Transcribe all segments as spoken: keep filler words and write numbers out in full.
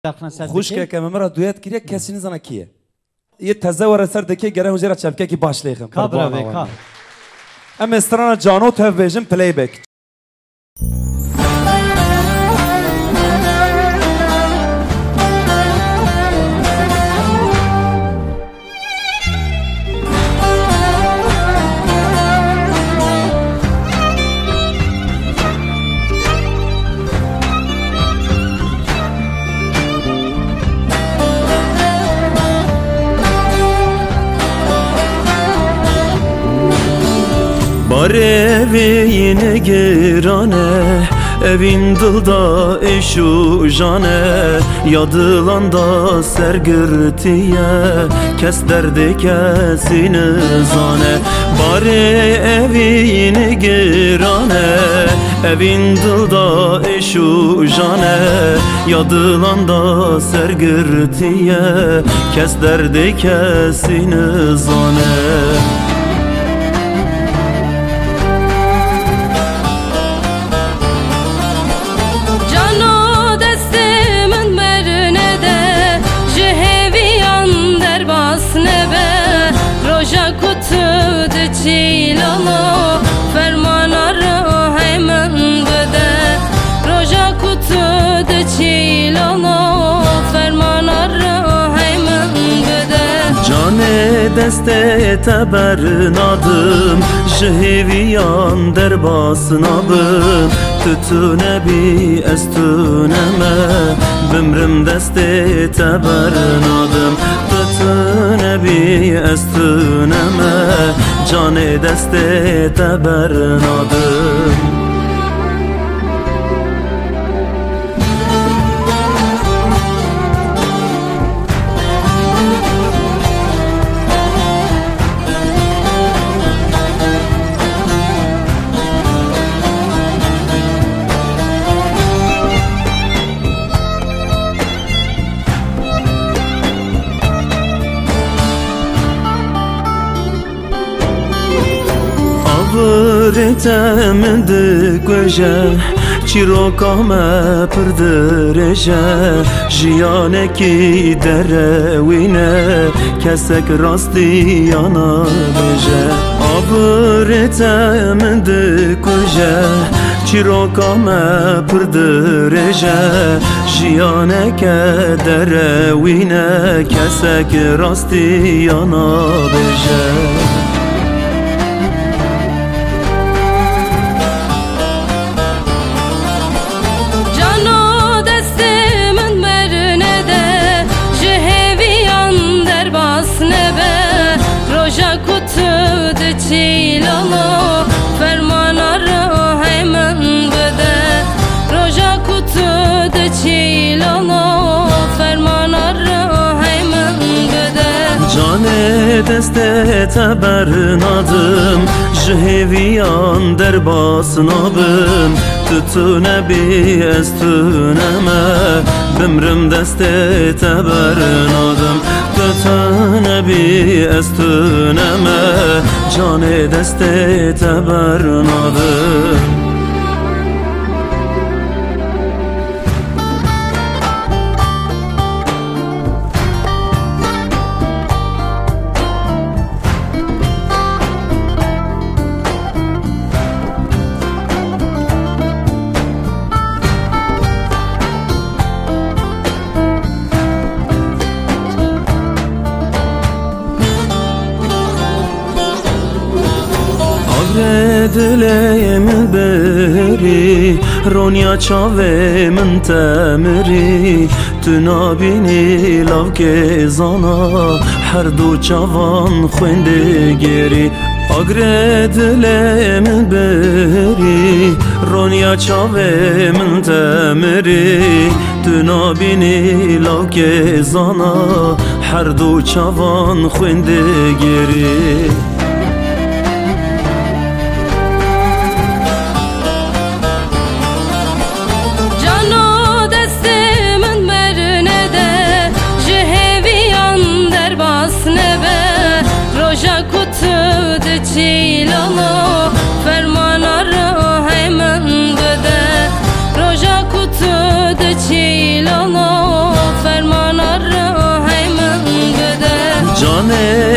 خوش که که مرا دویت کریه کسی نزنه کیه یه تزور سر دکی گره هجرت چپکه کی باش لیخم کابرا بیکا ام استران جانو تو ویژن پلی بک Bare evine girane evin dılda eşu jane yadılanda sergirtiye kes derdi kesini zane bare evine girane evin dılda eşu jane yadılanda sergirtiye kes derdi kesini zane Çilalo fermanları hemen bede Roja kutu de çilalo fermanları hemen bede Cane deste tebernadım Jheviyan derbasnabım Tütüne bi estüneme Bimrim deste tebernadım Tütüne bi estüneme Cane deste tebernadım Temde göje Çiroka me pırdıreje Jiyane ki derevine Kesek rasti yana beje Avre temde göje Çiroka me pırdıreje Jiyane ke derevine Kesek rasti yana beje Çilalo fermanları hemen bede Roja kutu de çilalo fermanları hemen bede Cane deste tebernadım Jheviyan derbasnabım Tütüne bi estüneme Bimrim deste tebernadım Tütüne bi estüneme Cane deste tebernadım Dileğimin beri Ronya çavemin temiri Tüna bini lav kezana Her du çavan khwende geri Agre dileğimin beri Ronya çavemin temiri Tüna bini lav kezana Her du çavan khwende geri Çilalo fermanları hemen bede Roja kutu de çilalo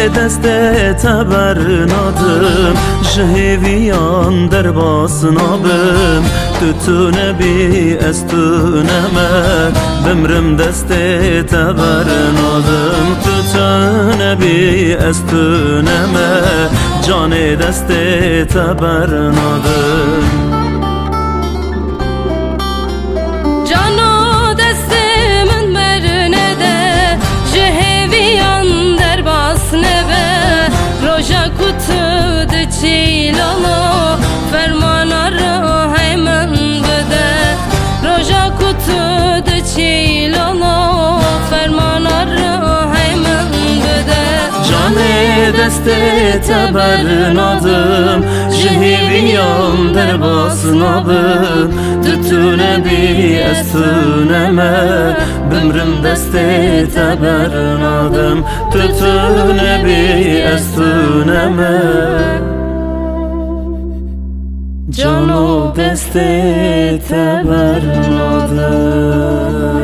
دسته تبرنادم جهویان در باسنابم تو نبی از تو نمه بمرم دسته تبرنادم تو نبی از تو نمه جان دسته تبرنادم جانو دست من مرنه ده جهویان در باسنه به روژا کتو ده چیلالا فرمانا راه من بده روژا کتو ده چیلالا فرمانا راه من بده جان دست تبرنادم جهویان در باسنابم تو نبی از تو نمه بمرم دست تبرنادم تو تو نبی از تو نمه جانو دست تبرنادم